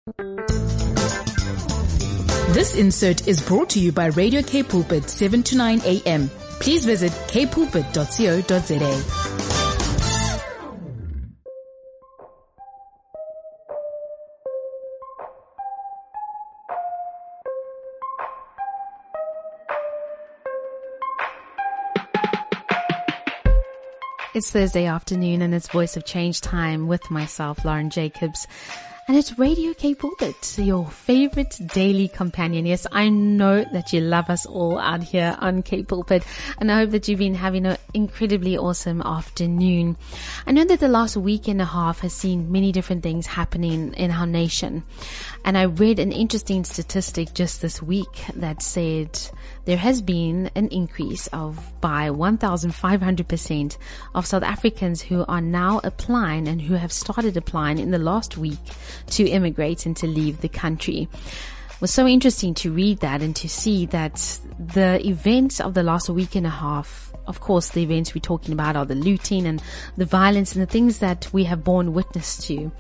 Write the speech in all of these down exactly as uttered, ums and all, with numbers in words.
This insert is brought to you by Radio K Pulpit, seven to nine a.m. Please visit k pulpit dot co dot za. It's Thursday afternoon and it's Voice of Change time with myself, Lauren Jacobs. And it's Radio K Pulpit, your favorite daily companion. Yes, I know that you love us all out here on K Pulpit, and I hope that you've been having an incredibly awesome afternoon. I know that the last week and a half has seen many different things happening in our nation. And I read an interesting statistic just this week that said there has been an increase of by one thousand five hundred percent of South Africans who are now applying and who have started applying in the last week to immigrate and to leave the country. It was so interesting to read that and to see that the events of the last week and a half, of course, the events we're talking about are the looting and the violence and the things that we have borne witness to.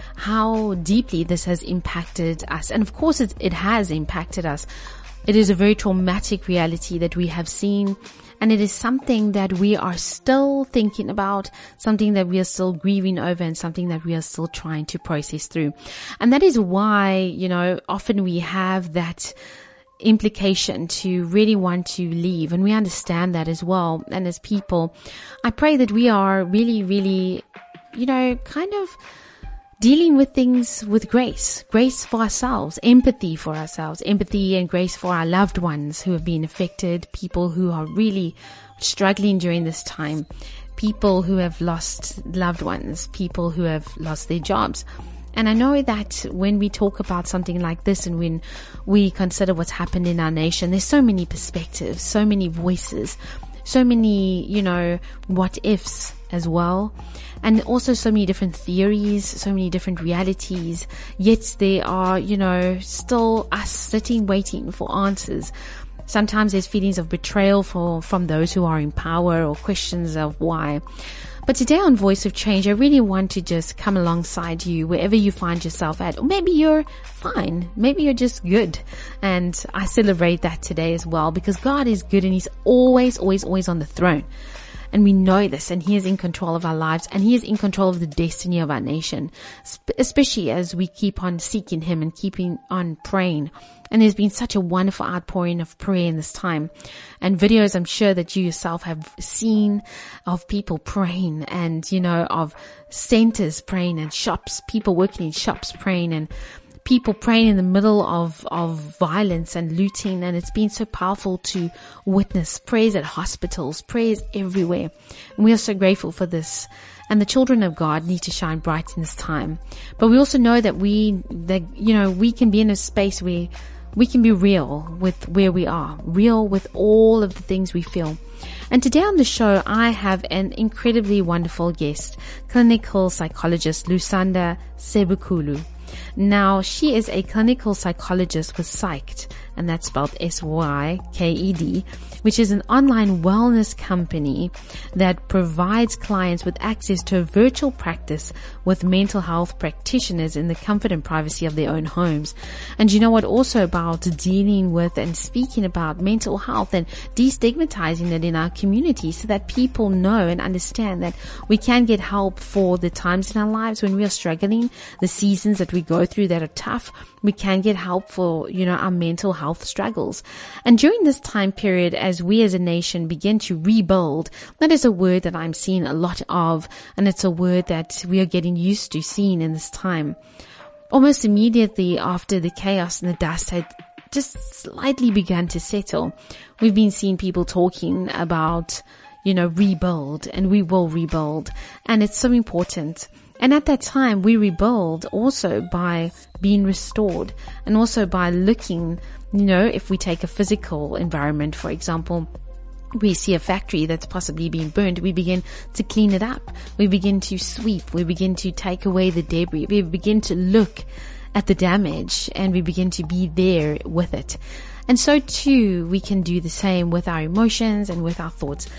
How deeply this has impacted us. And of course, it, it has impacted us. It is a very traumatic reality that we have seen, and it is something that we are still thinking about, something that we are still grieving over, and something that we are still trying to process through. And that is why, you know, often we have that implication to really want to leave, and we understand that as well. And as people, I pray that we are really, really, you know, kind of dealing with things with grace, grace for ourselves, empathy for ourselves, empathy and grace for our loved ones who have been affected, people who are really struggling during this time, people who have lost loved ones, people who have lost their jobs. And I know that when we talk about something like this and when we consider what's happened in our nation, there's so many perspectives, so many voices, so many, you know, what ifs as well. And also so many different theories, so many different realities. Yet there are, you know, still us sitting waiting for answers. Sometimes there's feelings of betrayal for, from those who are in power, or questions of why. But today on Voice of Change, I really want to just come alongside you wherever you find yourself at. Or maybe you're fine. Maybe you're just good. And I celebrate that today as well, because God is good and He's always, always, always on the throne. And we know this, and He is in control of our lives, and He is in control of the destiny of our nation, especially as we keep on seeking Him and keeping on praying. And there's been such a wonderful outpouring of prayer in this time, and videos I'm sure that you yourself have seen of people praying, and, you know, of centers praying, and shops, people working in shops praying, and people praying in the middle of, of violence and looting. And it's been so powerful to witness prayers at hospitals, prayers everywhere. And we are so grateful for this. And the children of God need to shine bright in this time. But we also know that we, that, you know, we can be in a space where we can be real with where we are, real with all of the things we feel. And today on the show, I have an incredibly wonderful guest, clinical psychologist Lusanda Sebukulu. Now, she is a clinical psychologist with Psyked, and that's spelled S Y K E D, which is an online wellness company that provides clients with access to a virtual practice with mental health practitioners in the comfort and privacy of their own homes. And you know what? Also about dealing with and speaking about mental health and destigmatizing it in our community, so that people know and understand that we can get help for the times in our lives when we are struggling, the seasons that we go through that are tough. We can get help for, you know, our mental health struggles. And during this time period, as we as a nation begin to rebuild, that is a word that I'm seeing a lot of, and it's a word that we are getting used to seeing in this time. Almost immediately after the chaos and the dust had just slightly begun to settle, we've been seeing people talking about, you know, rebuild, and we will rebuild. And it's so important. And at that time, we rebuild also by being restored, and also by looking, you know, if we take a physical environment, for example, we see a factory that's possibly being burned, we begin to clean it up. We begin to sweep. We begin to take away the debris. We begin to look at the damage, and we begin to be there with it. And so too, we can do the same with our emotions and with our thoughts.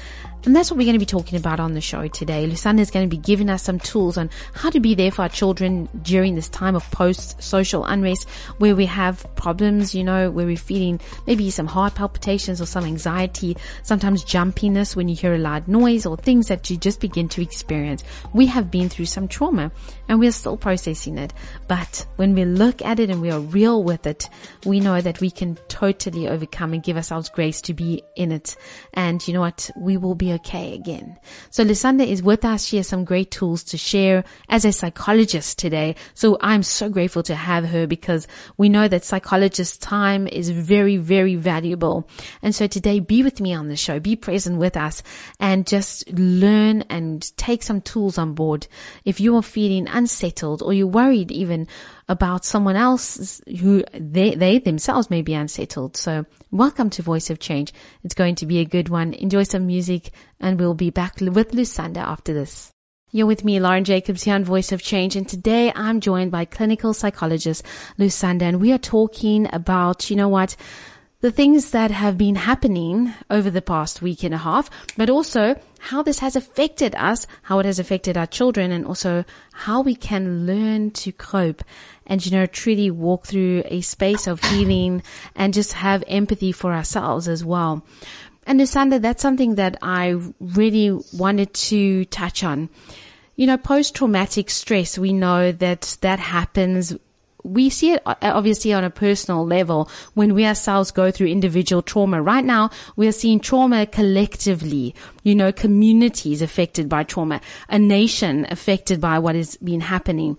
And that's what we're going to be talking about on the show today. Lusanda is going to be giving us some tools on how to be there for our children during this time of post-social unrest, where we have problems, you know, where we're feeling maybe some heart palpitations or some anxiety, sometimes jumpiness when you hear a loud noise, or things that you just begin to experience. We have been through some trauma and we're still processing it. But when we look at it and we are real with it, we know that we can totally overcome and give ourselves grace to be in it. And you know what? We will be okay again. So Lusanda is with us. She has some great tools to share as a psychologist today. So I'm so grateful to have her, because we know that psychologist time is very, very valuable. And so today, be with me on the show, be present with us, and just learn and take some tools on board. If you are feeling unsettled, or you're worried even about someone else who they, they themselves may be unsettled. So welcome to Voice of Change. It's going to be a good one. Enjoy some music, and we'll be back with Lusanda after this. You're with me, Lauren Jacobs, here on Voice of Change, and today I'm joined by clinical psychologist Lusanda, and we are talking about, you know what, the things that have been happening over the past week and a half, but also how this has affected us, how it has affected our children, and also how we can learn to cope and, you know, truly walk through a space of healing and just have empathy for ourselves as well. And Lusanda, that's something that I really wanted to touch on. You know, post-traumatic stress, we know that that happens. We see it obviously on a personal level when we ourselves go through individual trauma. Right now, we are seeing trauma collectively, you know, communities affected by trauma, a nation affected by what has been happening.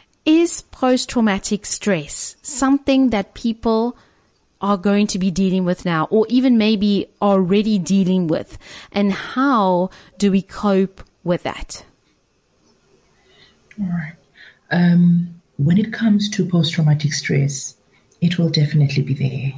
Is post-traumatic stress something that people are going to be dealing with now, or even maybe already dealing with? And how do we cope with that? All right. Um, when it comes to post-traumatic stress, it will definitely be there.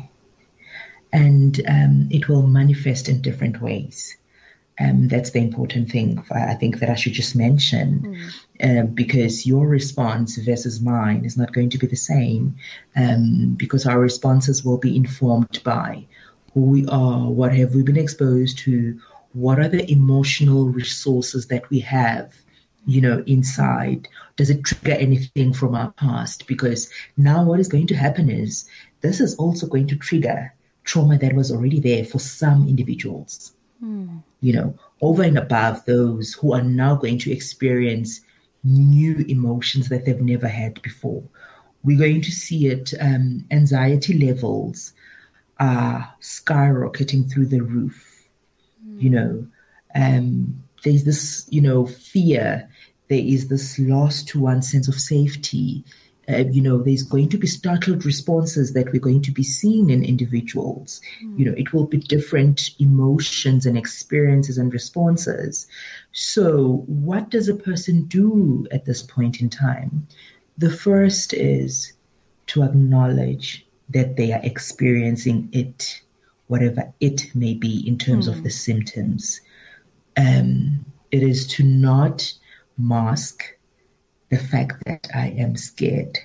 And um, it will manifest in different ways. Um, that's the important thing I think that I should just mention, mm. uh, because your response versus mine is not going to be the same, um, because our responses will be informed by who we are, what have we been exposed to, what are the emotional resources that we have, you know, inside. Does it trigger anything from our past? Because now what is going to happen is this is also going to trigger trauma that was already there for some individuals. Mm. You know, over and above those who are now going to experience new emotions that they've never had before. We're going to see it, um, anxiety levels are skyrocketing through the roof. Mm. You know, um, there's this, you know, fear. There is this loss to one's sense of safety. Uh, you know, there's going to be startled responses that we're going to be seeing in individuals. Mm. You know, it will be different emotions and experiences and responses. So what does a person do at this point in time? The first is to acknowledge that they are experiencing it, whatever it may be in terms mm. of the symptoms. Um, it is to not mask the fact that I am scared.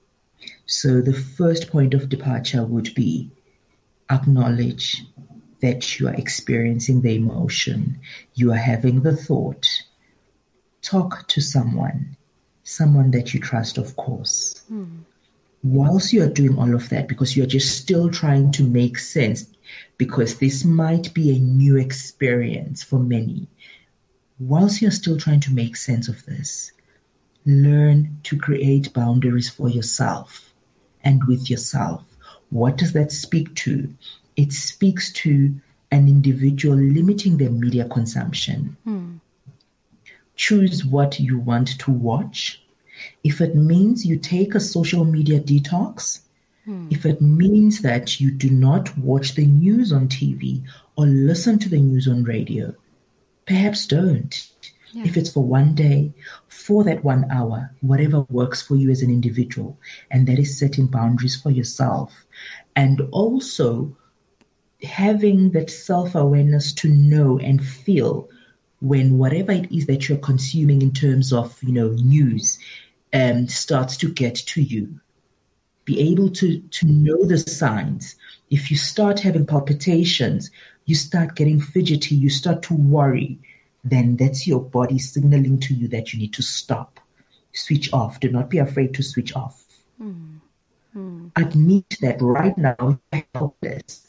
So the first point of departure would be acknowledge that you are experiencing the emotion. You are having the thought. Talk to someone, someone that you trust, of course. Hmm. Whilst you are doing all of that, because you are just still trying to make sense, because this might be a new experience for many. Whilst you're still trying to make sense of this, learn to create boundaries for yourself and with yourself. What does that speak to? It speaks to an individual limiting their media consumption. Hmm. Choose what you want to watch. If it means you take a social media detox, hmm. if it means that you do not watch the news on T V or listen to the news on radio, perhaps don't. Yeah. If it's for one day, for that one hour, whatever works for you as an individual, and that is setting boundaries for yourself. And also having that self-awareness to know and feel when whatever it is that you're consuming in terms of, you know, news um, starts to get to you. Be able to, to know the signs. If you start having palpitations, you start getting fidgety, you start to worry, then that's your body signaling to you that you need to stop, switch off. Do not be afraid to switch off. Mm. Mm. Admit that right now you're helpless.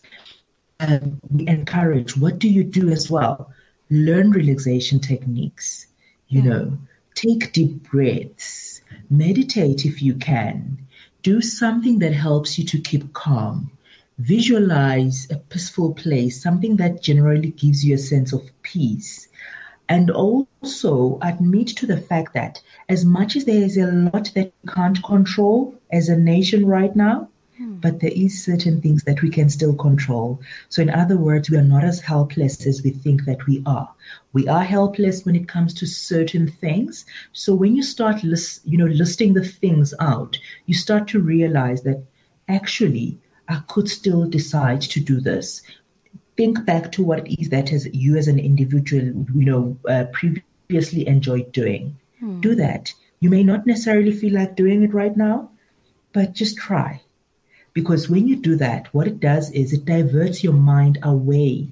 Um, we encourage, what do you do as well? Learn relaxation techniques, you Yeah. know, take deep breaths, meditate if you can, do something that helps you to keep calm, visualize a peaceful place, something that generally gives you a sense of peace. And also admit to the fact that as much as there is a lot that we can't control as a nation right now, hmm. but there is certain things that we can still control. So in other words, we are not as helpless as we think that we are. We are helpless when it comes to certain things. So when you start list, you know, listing the things out, you start to realize that actually I could still decide to do this. Think back to what it is that as you as an individual, you know, uh, previously enjoyed doing. Hmm. Do that. You may not necessarily feel like doing it right now, but just try. Because when you do that, what it does is it diverts your mind away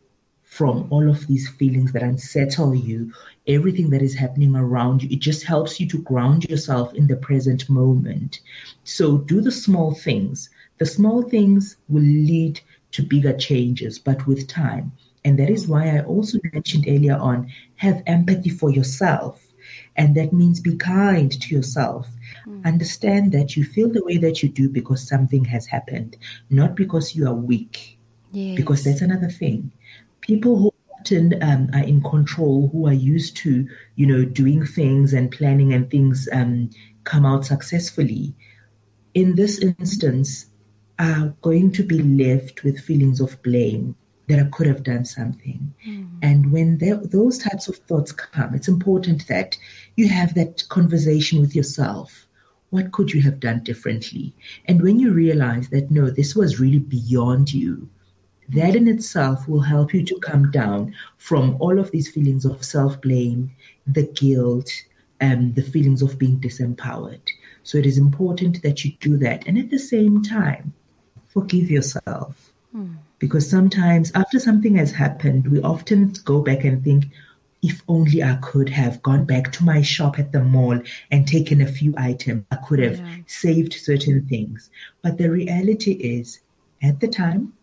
from all of these feelings that unsettle you, everything that is happening around you. It just helps you to ground yourself in the present moment. So do the small things. The small things will lead to bigger changes, but with time. And that is why I also mentioned earlier on, have empathy for yourself. And that means be kind to yourself. Mm. Understand that you feel the way that you do because something has happened, not because you are weak. Yes. Because that's another thing. People who often um, are in control, who are used to, you know, doing things and planning and things um, come out successfully, in this instance, are going to be left with feelings of blame that I could have done something. Mm. And when those types of thoughts come, it's important that you have that conversation with yourself. What could you have done differently? And when you realize that, no, this was really beyond you, that in itself will help you to come down from all of these feelings of self-blame, the guilt, and the feelings of being disempowered. So it is important that you do that. And at the same time, forgive yourself. Hmm. Because sometimes after something has happened, we often go back and think, if only I could have gone back to my shop at the mall and taken a few items, I could have yeah. saved certain things. But the reality is, at the time,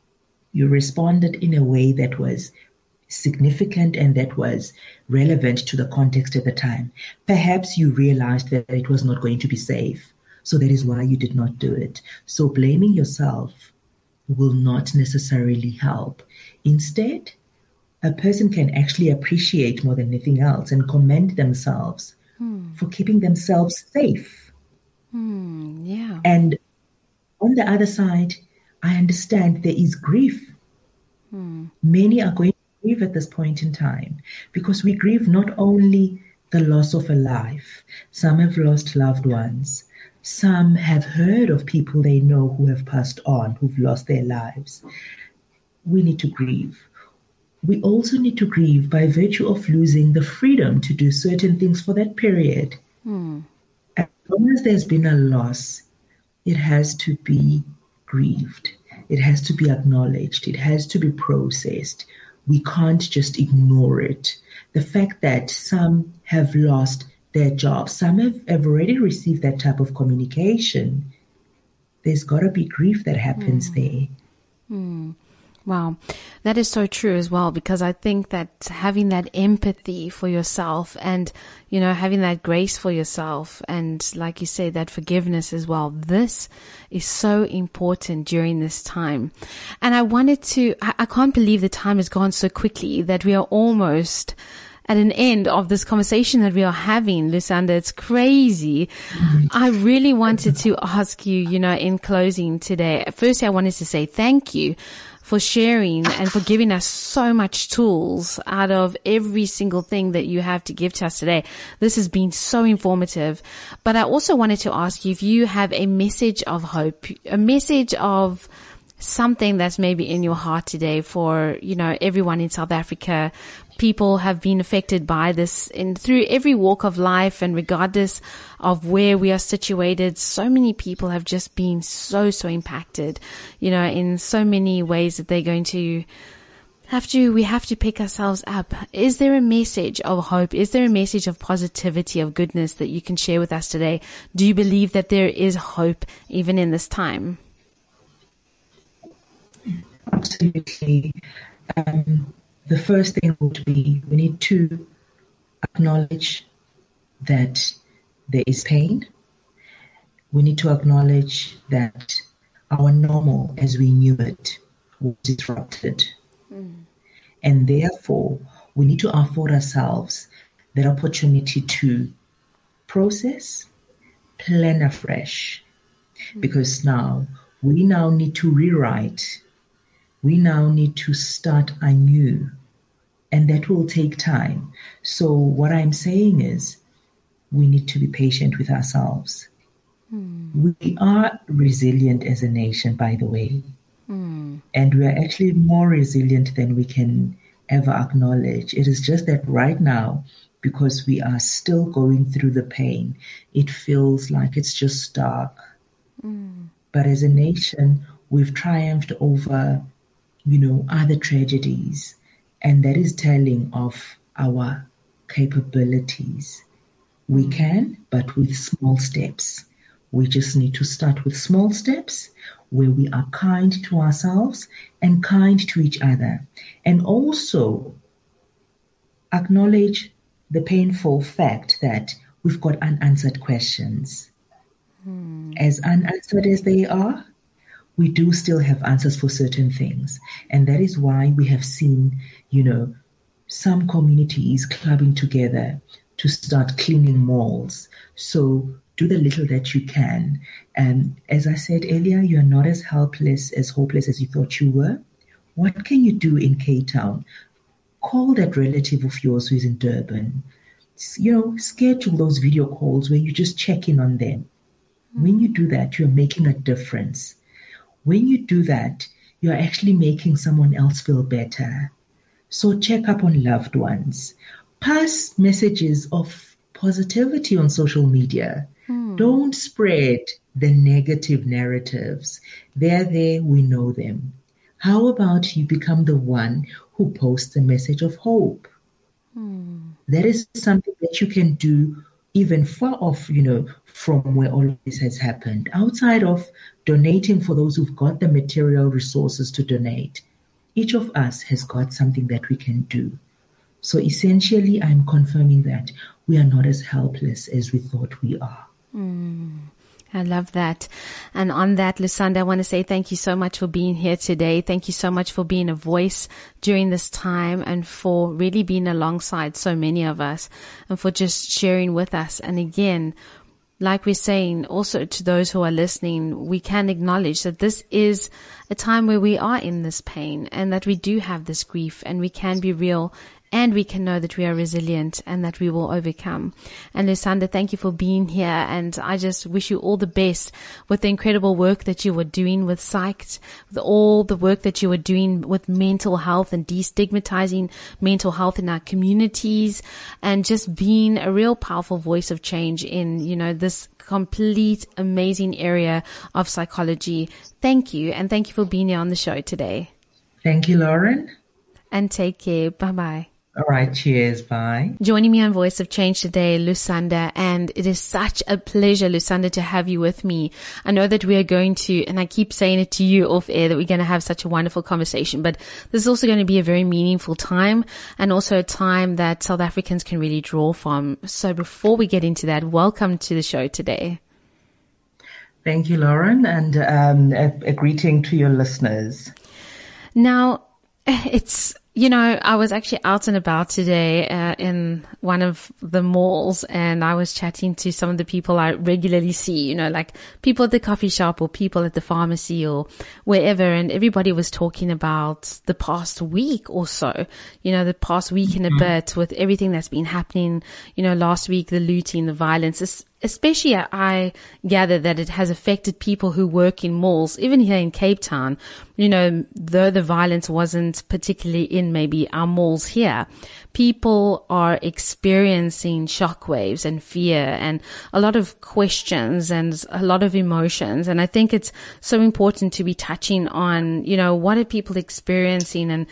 you responded in a way that was significant and that was relevant to the context at the time. Perhaps you realized that it was not going to be safe. So that is why you did not do it. So blaming yourself will not necessarily help. Instead, a person can actually appreciate more than anything else and commend themselves hmm. for keeping themselves safe. Hmm, yeah. And on the other side, I understand there is grief. Hmm. Many are going to grieve at this point in time because we grieve not only the loss of a life. Some have lost loved ones. Some have heard of people they know who have passed on, who've lost their lives. We need to grieve. We also need to grieve by virtue of losing the freedom to do certain things for that period. Hmm. As long as there's been a loss, it has to be grieved. It has to be acknowledged. It has to be processed. We can't just ignore it. The fact that some have lost their jobs, some have, have already received that type of communication, there's got to be grief that happens mm. there. Mm. Wow, that is so true as well, because I think that having that empathy for yourself and, you know, having that grace for yourself and, like you say, that forgiveness as well, this is so important during this time. And I wanted to, I, I can't believe the time has gone so quickly that we are almost at an end of this conversation that we are having, Lusanda. It's crazy. I really wanted to ask you, you know, in closing today, firstly, I wanted to say thank you for sharing and for giving us so much tools out of every single thing that you have to give to us today. This has been so informative. But I also wanted to ask you if you have a message of hope, a message of something that's maybe in your heart today for, you know, everyone in South Africa. People have been affected by this in through every walk of life, and regardless of where we are situated, so many people have just been so, so impacted, you know, in so many ways that they're going to have to, we have to pick ourselves up. Is there a message of hope? Is there a message of positivity, of goodness that you can share with us today? Do you believe that there is hope even in this time? Absolutely. Um, the first thing would be we need to acknowledge that there is pain. We need to acknowledge that our normal as we knew it was disrupted. Mm. And therefore, we need to afford ourselves that opportunity to process, plan afresh. Mm. Because now, we now need to rewrite. We now need to start anew. And that will take time. So what I'm saying is, we need to be patient with ourselves. Mm. We are resilient as a nation, by the way. Mm. And we are actually more resilient than we can ever acknowledge. It is just that right now, because we are still going through the pain, it feels like it's just dark. Mm. But as a nation, we've triumphed over, you know, other tragedies. And that is telling of our capabilities. We can, but with small steps. We just need to start with small steps where we are kind to ourselves and kind to each other. And also acknowledge the painful fact that we've got unanswered questions. Hmm. As unanswered as they are, we do still have answers for certain things. And that is why we have seen, you know, some communities clubbing together to start cleaning malls. So do the little that you can. And as I said earlier, you are not as helpless, as hopeless as you thought you were. What can you do in Cape Town? Call that relative of yours who is in Durban. You know, schedule those video calls where you just check in on them. Mm. When you do that, you're making a difference. When you do that, you're actually making someone else feel better. So check up on loved ones. Pass messages of positivity on social media. Hmm. Don't spread the negative narratives. They're there, we know them. How about you become the one who posts a message of hope? Hmm. That is something that you can do even far off, you know, from where all of this has happened. Outside of donating for those who've got the material resources to donate, each of us has got something that we can do. So essentially, I'm confirming that we are not as helpless as we thought we are. Mm, I love that. And on that, Lusanda, I want to say thank you so much for being here today. Thank you so much for being a voice during this time and for really being alongside so many of us and for just sharing with us. And again, like we're saying, also to those who are listening, we can acknowledge that this is a time where we are in this pain and that we do have this grief and we can be real and we can know that we are resilient and that we will overcome. And Lusanda, thank you for being here. And I just wish you all the best with the incredible work that you were doing with Psyched, with all the work that you were doing with mental health and destigmatizing mental health in our communities and just being a real powerful voice of change in, you know, this complete amazing area of psychology. Thank you. And thank you for being here on the show today. Thank you, Lauren. And take care. Bye-bye. All right, cheers, bye. Joining me on Voice of Change today, Lusanda, and it is such a pleasure, Lusanda, to have you with me. I know that we are going to, and I keep saying it to you off air, that we're going to have such a wonderful conversation, but this is also going to be a very meaningful time and also a time that South Africans can really draw from. So before we get into that, welcome to the show today. Thank you, Lauren, and um, a, a greeting to your listeners. Now, it's, you know, I was actually out and about today uh, in one of the malls and I was chatting to some of the people I regularly see, you know, like people at the coffee shop or people at the pharmacy or wherever. And everybody was talking about the past week or so, you know, the past week and a bit with everything that's been happening, you know, last week, the looting, the violence, especially I gather that it has affected people who work in malls, even here in Cape Town, you know, though the violence wasn't particularly in maybe our malls here, people are experiencing shockwaves and fear and a lot of questions and a lot of emotions. And I think it's so important to be touching on, you know, what are people experiencing and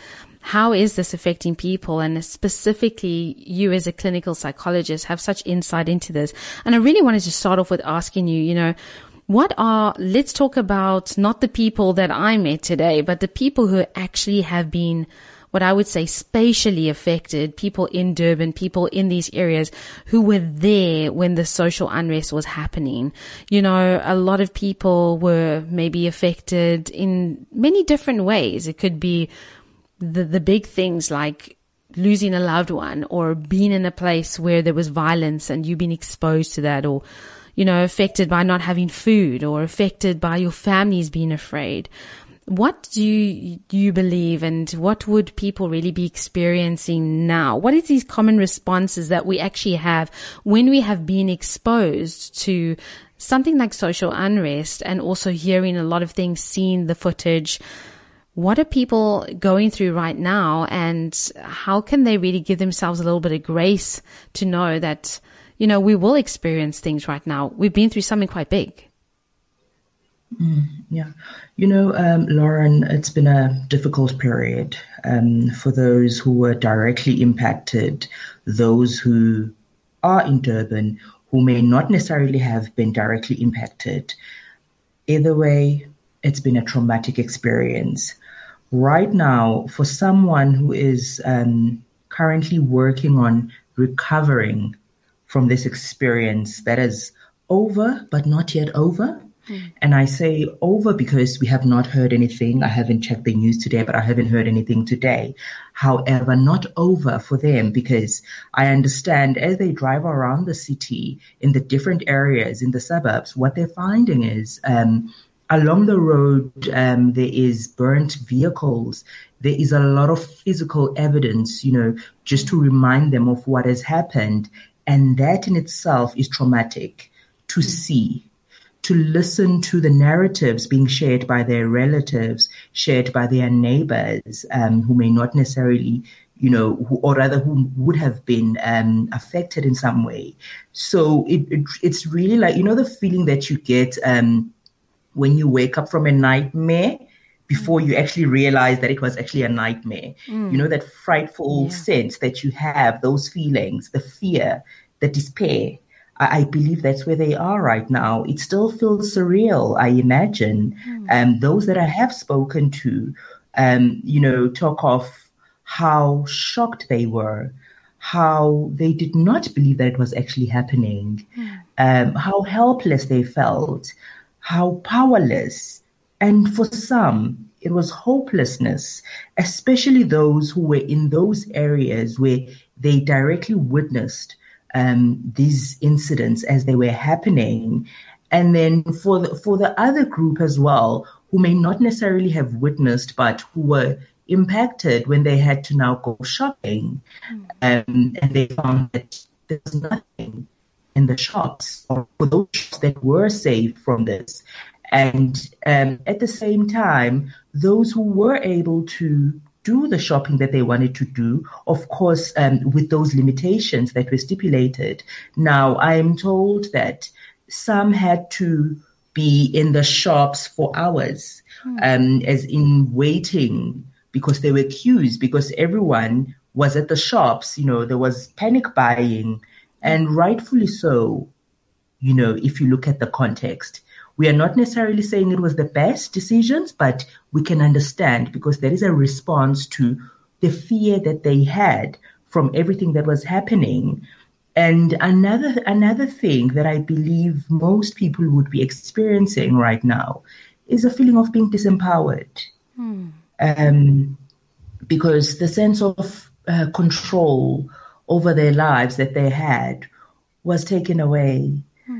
how is this affecting people? And specifically, you as a clinical psychologist have such insight into this. And I really wanted to start off with asking you, you know, what are, let's talk about not the people that I met today, but the people who actually have been, what I would say, spatially affected, people in Durban, people in these areas who were there when the social unrest was happening. You know, a lot of people were maybe affected in many different ways. It could be the, the big things like losing a loved one, or being in a place where there was violence and you've been exposed to that, or, you know, affected by not having food, or affected by your families being afraid. What do you, do you believe, and what would people really be experiencing now? What is these common responses that we actually have when we have been exposed to something like social unrest, and also hearing a lot of things, seeing the footage? What are people going through right now, and how can they really give themselves a little bit of grace to know that, you know, we will experience things right now? We've been through something quite big. Mm, yeah. You know, um, Lauren, it's been a difficult period um, for those who were directly impacted, those who are in Durban, who may not necessarily have been directly impacted. Either way, it's been a traumatic experience. Right now, for someone who is um, currently working on recovering from this experience that is over, but not yet over. Mm. And I say over because we have not heard anything. I haven't checked the news today, but I haven't heard anything today. However, not over for them, because I understand as they drive around the city in the different areas, in the suburbs, what they're finding is um, along the road, um, there is burnt vehicles. There is a lot of physical evidence, you know, just to remind them of what has happened. And that in itself is traumatic to see, to listen to the narratives being shared by their relatives, shared by their neighbors, um, who may not necessarily, you know, who, or rather who would have been um, affected in some way. So it, it it's really like, you know, the feeling that you get um, when you wake up from a nightmare before you actually realize that it was actually a nightmare. Mm. You know, that frightful yeah. sense that you have, those feelings, the fear, the despair. I, I believe that's where they are right now. It still feels surreal, I imagine. Mm. Um, those that I have spoken to, um, you know, talk of how shocked they were, how they did not believe that it was actually happening, mm. um, how helpless they felt, how powerless. And for some, it was hopelessness, especially those who were in those areas where they directly witnessed um, these incidents as they were happening. And then for the, for the other group as well, who may not necessarily have witnessed, but who were impacted when they had to now go shopping, um, and they found that there was nothing in the shops, or for those shops that were saved from this. And um, at the same time, those who were able to do the shopping that they wanted to do, of course, um, with those limitations that were stipulated. Now, I am told that some had to be in the shops for hours, mm. um, as in waiting, because there were queues, because everyone was at the shops. You know, there was panic buying, and rightfully so, you know, if you look at the context. We are not necessarily saying it was the best decisions, but we can understand, because there is a response to the fear that they had from everything that was happening. And another another thing that I believe most people would be experiencing right now is a feeling of being disempowered. Hmm. Um, because the sense of uh, control over their lives that they had was taken away.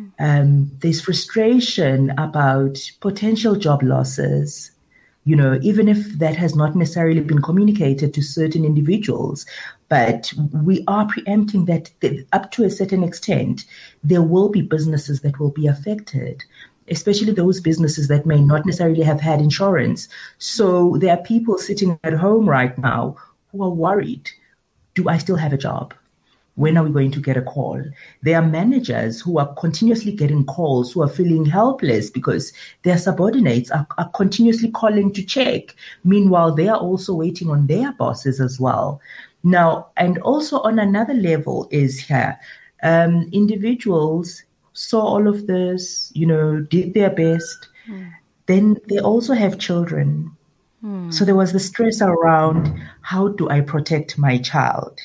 Um, there's frustration about potential job losses, you know, even if that has not necessarily been communicated to certain individuals. But we are preempting that, that up to a certain extent, there will be businesses that will be affected, especially those businesses that may not necessarily have had insurance. So there are people sitting at home right now who are worried. Do I still have a job? When are we going to get a call? There are managers who are continuously getting calls, who are feeling helpless because their subordinates are, are continuously calling to check. Meanwhile, they are also waiting on their bosses as well. Now, and also on another level is here, um, individuals saw all of this, you know, did their best. Mm. Then they also have children. Mm. So there was the stress around, how do I protect my child?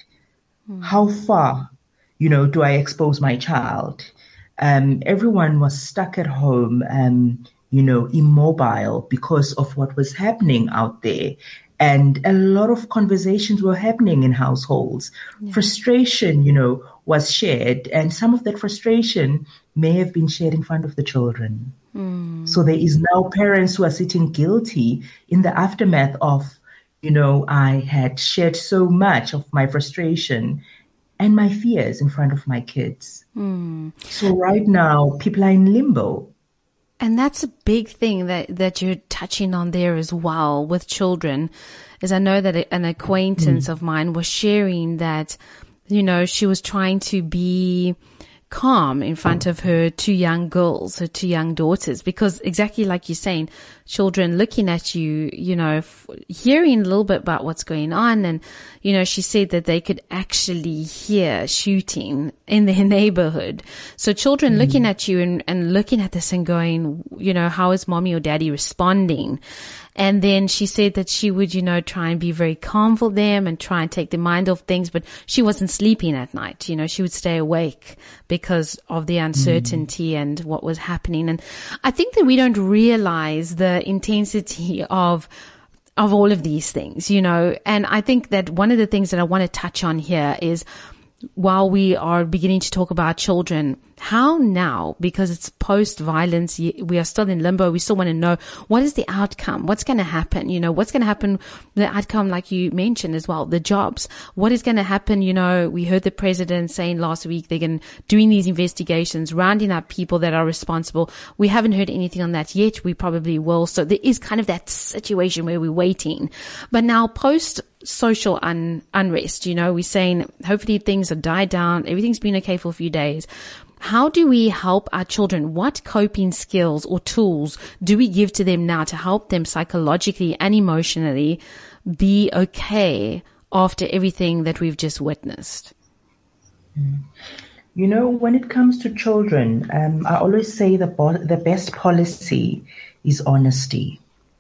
How far, you know, do I expose my child? Um, everyone was stuck at home, um, you know, immobile because of what was happening out there. And a lot of conversations were happening in households. Yeah. Frustration, you know, was shared. And some of that frustration may have been shared in front of the children. Mm. So there is now parents who are sitting guilty in the aftermath of, you know, I had shared so much of my frustration and my fears in front of my kids. Mm. So right now, people are in limbo. And that's a big thing that, that you're touching on there as well with children, is I know that an acquaintance mm. of mine was sharing that, you know, she was trying to be calm in front of her two young girls, her two young daughters, because exactly like you're saying, children looking at you, you know, f- hearing a little bit about what's going on. And, you know, she said that they could actually hear shooting in their neighborhood. So children mm. looking at you and, and looking at this and going, you know, how is mommy or daddy responding? And then she said that she would, you know, try and be very calm for them and try and take their mind off things, but she wasn't sleeping at night. You know, she would stay awake because of the uncertainty mm. and what was happening. And I think that we don't realize the intensity of of all of these things, you know. And I think that one of the things that I want to touch on here is, while we are beginning to talk about children, how now, because it's post-violence, we are still in limbo. We still want to know, what is the outcome? What's going to happen? You know, what's going to happen? The outcome, like you mentioned as well, the jobs. What is going to happen? You know, we heard the president saying last week they're going doing these investigations, rounding up people that are responsible. We haven't heard anything on that yet. We probably will. So there is kind of that situation where we're waiting. But now post social un- unrest, you know, we're saying hopefully things have died down. Everything's been okay for a few days. How do we help our children? What coping skills or tools do we give to them now to help them psychologically and emotionally be okay after everything that we've just witnessed? You know, when it comes to children, um, I always say the, bo- the best policy is honesty.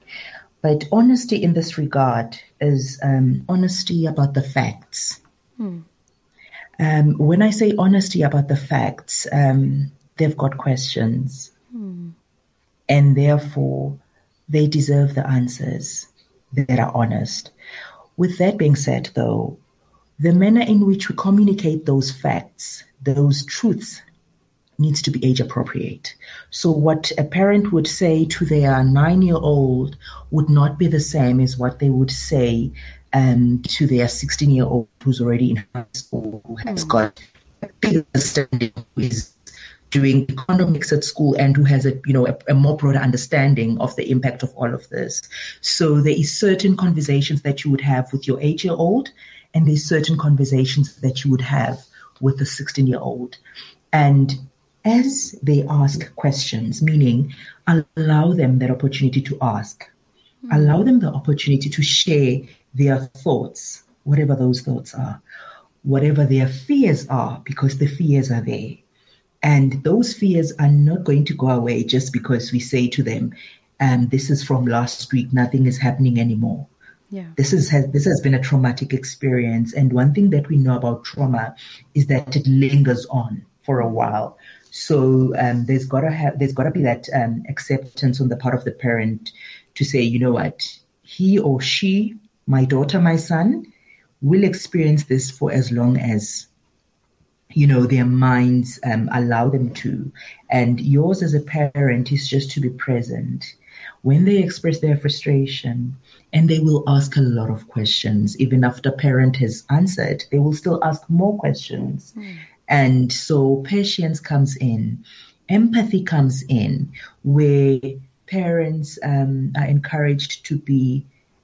But honesty in this regard is um, honesty about the facts. Hmm. Um, when I say honesty about the facts, um, they've got questions. Hmm. And therefore, they deserve the answers that are honest. With that being said, though, the manner in which we communicate those facts, those truths, needs to be age appropriate. So what a parent would say to their nine-year-old would not be the same as what they would say um, to their sixteen-year-old who's already in high school, who has got a big understanding, who is doing economics at school and who has a you know a, a more broader understanding of the impact of all of this. So there is certain conversations that you would have with your eight-year-old, and there's certain conversations that you would have with the sixteen-year-old. And as they ask questions, meaning allow them that opportunity to ask, mm-hmm. allow them the opportunity to share their thoughts, whatever those thoughts are, whatever their fears are, because the fears are there. And those fears are not going to go away just because we say to them, um, this is from last week, nothing is happening anymore. Yeah. This is has, this has been a traumatic experience. And one thing that we know about trauma is that it lingers on for a while. So um, there's got to have there's got to be that um, acceptance on the part of the parent to say, you know what, he or she, my daughter, my son, will experience this for as long as, you know, their minds um, allow them to. And yours as a parent is just to be present when they express their frustration, and they will ask a lot of questions. Even after parent has answered, they will still ask more questions. Mm. And so patience comes in, empathy comes in, where parents um, are encouraged to be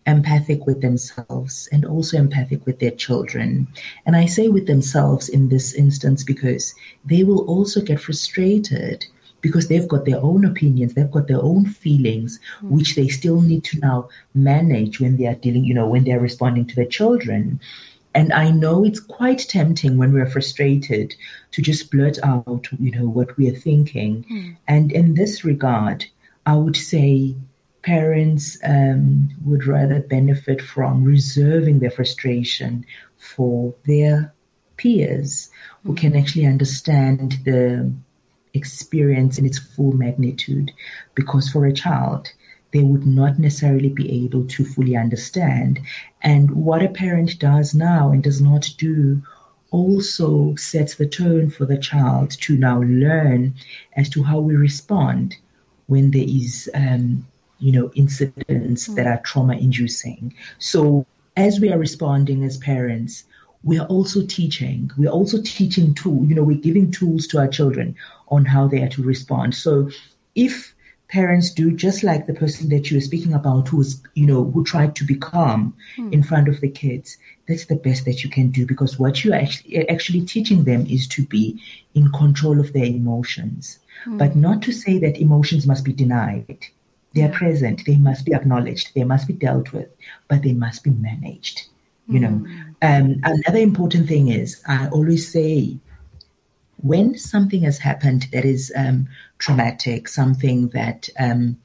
empathic with themselves and also empathic with their children. And I say with themselves in this instance because they will also get frustrated because they've got their own opinions, they've got their own feelings, mm. which they still need to now manage when they are dealing, you know, when they're responding to their children. And I know it's quite tempting when we're frustrated to just blurt out, you know, what we are thinking. Mm. And in this regard, I would say parents um, would rather benefit from reserving their frustration for their peers mm. who can actually understand the experience in its full magnitude. Because for a child, they would not necessarily be able to fully understand. And what a parent does now and does not do also sets the tone for the child to now learn as to how we respond when there is, um, you know, incidents mm. that are trauma-inducing. So as we are responding as parents, we are also teaching. We are also teaching tools. You know, we're giving tools to our children on how they are to respond. So if parents do just like the person that you were speaking about who was, you know, who tried to be calm mm. in front of the kids, that's the best that you can do, because what you are actually, actually teaching them is to be in control of their emotions. Mm. But not to say that emotions must be denied. They are yeah. present. They must be acknowledged. They must be dealt with, but they must be managed. You mm. know, um, another important thing is I always say, when something has happened that is um, traumatic, something that um,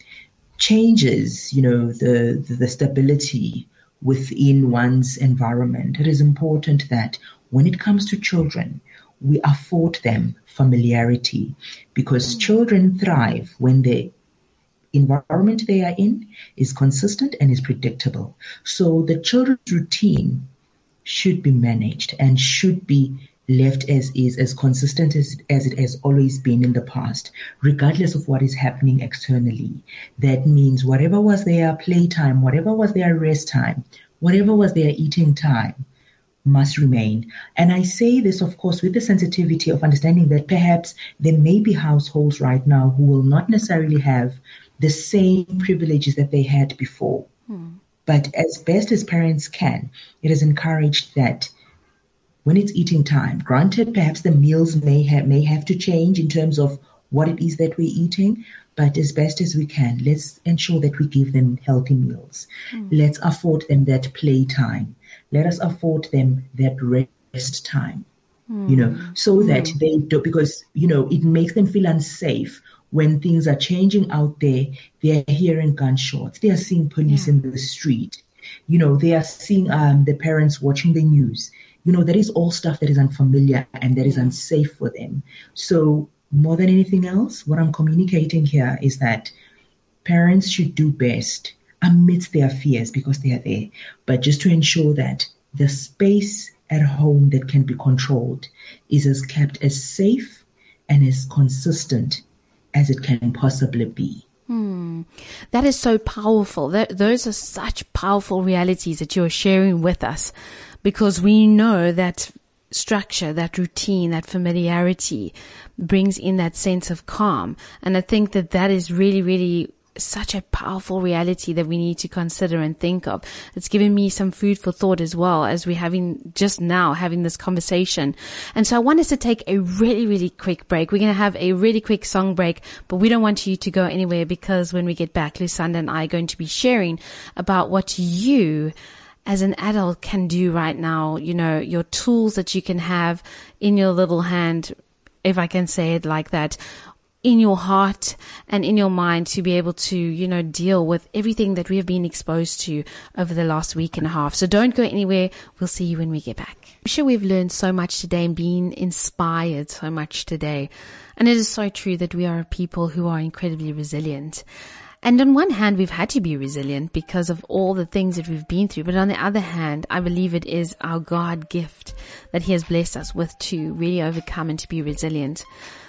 changes, you know, the, the the stability within one's environment, it is important that when it comes to children, we afford them familiarity, because children thrive when the environment they are in is consistent and is predictable. So the children's routine should be managed and should be left as is, as consistent as, as it has always been in the past, regardless of what is happening externally. That means whatever was their playtime, whatever was their rest time, whatever was their eating time must remain. And I say this, of course, with the sensitivity of understanding that perhaps there may be households right now who will not necessarily have the same privileges that they had before. Hmm. But as best as parents can, it is encouraged that when it's eating time, granted, perhaps the meals may have, may have to change in terms of what it is that we're eating, but as best as we can, let's ensure that we give them healthy meals. Mm. Let's afford them that play time. Let us afford them that rest time, mm. you know, so mm. that they do, because, you know, it makes them feel unsafe when things are changing out there. They're hearing gunshots. They are seeing police yeah. in the street. You know, they are seeing um, the parents watching the news. You know, that is all stuff that is unfamiliar and that is unsafe for them. So more than anything else, what I'm communicating here is that parents should do best amidst their fears, because they are there, but just to ensure that the space at home that can be controlled is as kept as safe and as consistent as it can possibly be. Hmm. That is so powerful. That, those are such powerful realities that you're sharing with us, because we know that structure, that routine, that familiarity brings in that sense of calm. And I think that that is really, really such a powerful reality that we need to consider and think of. It's given me some food for thought as well, as we're having just now having this conversation. And so I want us to take a really, really quick break. We're going to have a really quick song break, but we don't want you to go anywhere, because when we get back, Lusanda and I are going to be sharing about what you as an adult can do right now, you know, your tools that you can have in your little hand, if I can say it like that, in your heart and in your mind, to be able to, you know, deal with everything that we have been exposed to over the last week and a half. So don't go anywhere. We'll see you when we get back. I'm sure we've learned so much today and been inspired so much today. And it is so true that we are people who are incredibly resilient. And on one hand, we've had to be resilient because of all the things that we've been through. But on the other hand, I believe it is our God gift that He has blessed us with to really overcome and to be resilient.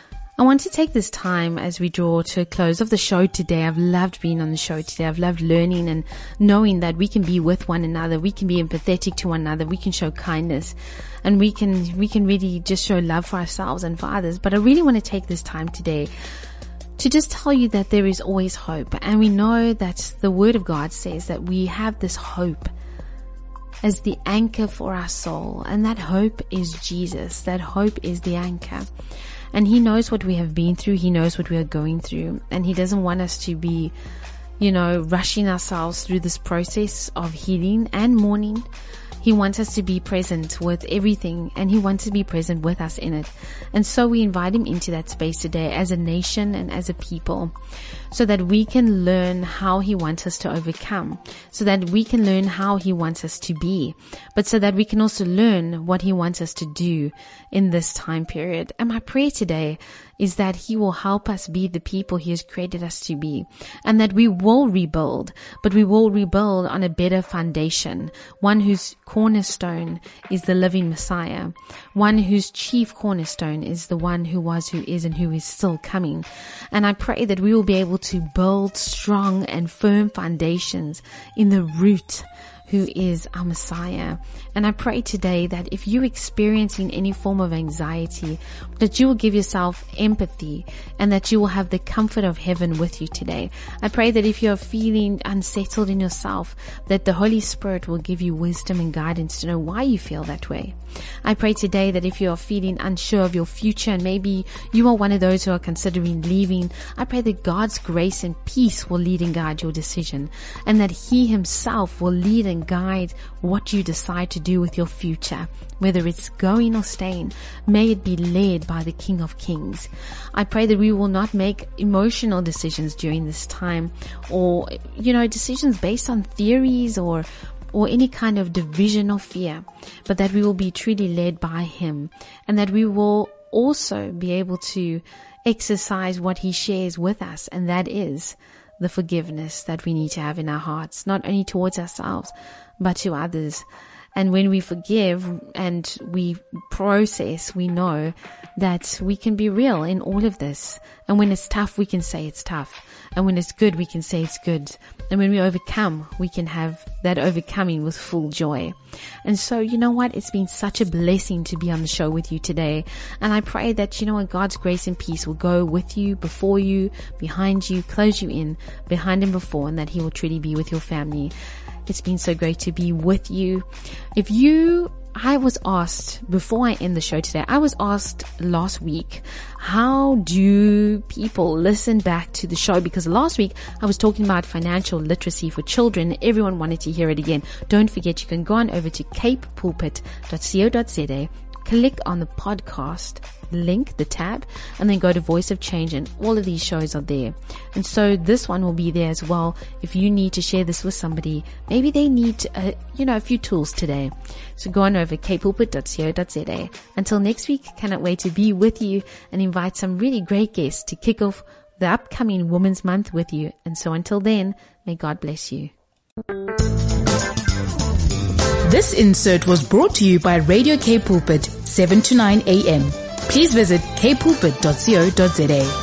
I want to take this time as we draw to a close of the show today. I've loved being on the show today. I've loved learning and knowing that we can be with one another. We can be empathetic to one another. We can show kindness, and we can, we can really just show love for ourselves and for others. But I really want to take this time today to just tell you that there is always hope. And we know that the Word of God says that we have this hope as the anchor for our soul. And that hope is Jesus. That hope is the anchor. And He knows what we have been through. He knows what we are going through. And He doesn't want us to be, you know, rushing ourselves through this process of healing and mourning. He wants us to be present with everything, and He wants to be present with us in it. And so we invite Him into that space today as a nation and as a people, so that we can learn how He wants us to overcome, so that we can learn how He wants us to be, but so that we can also learn what He wants us to do in this time period. And my prayer today is that He will help us be the people He has created us to be, and that we will rebuild, but we will rebuild on a better foundation, one whose cornerstone is the living Messiah, one whose chief cornerstone is the one who was, who is, and who is still coming. And I pray that we will be able to build strong and firm foundations in the root, who is our Messiah. And I pray today that if you're experiencing any form of anxiety, that you will give yourself empathy and that you will have the comfort of heaven with you today. I pray that if you're feeling unsettled in yourself, that the Holy Spirit will give you wisdom and guidance to know why you feel that way. I pray today that if you are feeling unsure of your future, and maybe you are one of those who are considering leaving, I pray that God's grace and peace will lead and guide your decision, and that He Himself will lead and guide what you decide to do with your future, whether it's going or staying. May it be led by the King of Kings. I pray that we will not make emotional decisions during this time, or, you know, decisions based on theories or or any kind of division or fear, but that we will be truly led by Him, and that we will also be able to exercise what He shares with us, and that is the forgiveness that we need to have in our hearts, not only towards ourselves, but to others. And when we forgive and we process, we know that we can be real in all of this. And when it's tough, we can say it's tough. And when it's good, we can say it's good. And when we overcome, we can have that overcoming with full joy. And so, you know what? It's been such a blessing to be on the show with you today. And I pray that, you know what, God's grace and peace will go with you, before you, behind you, close you in, behind and before, and that He will truly be with your family. It's been so great to be with you. If you, I was asked, before I end the show today, I was asked last week, how do people listen back to the show? Because last week I was talking about financial literacy for children. Everyone wanted to hear it again. Don't forget, you can go on over to cape pulpit dot co dot za, click on the podcast link, the tab, and then go to Voice of Change, and all of these shows are there. And so this one will be there as well. If you need to share this with somebody, maybe they need, uh, you know, a few tools today. So go on over cape pulpit dot co dot za. Until next week, cannot wait to be with you and invite some really great guests to kick off the upcoming Women's Month with you. And so until then, may God bless you. This insert was brought to you by Radio K Pulpit, seven to nine a.m. Please visit cape pulpit dot co dot za.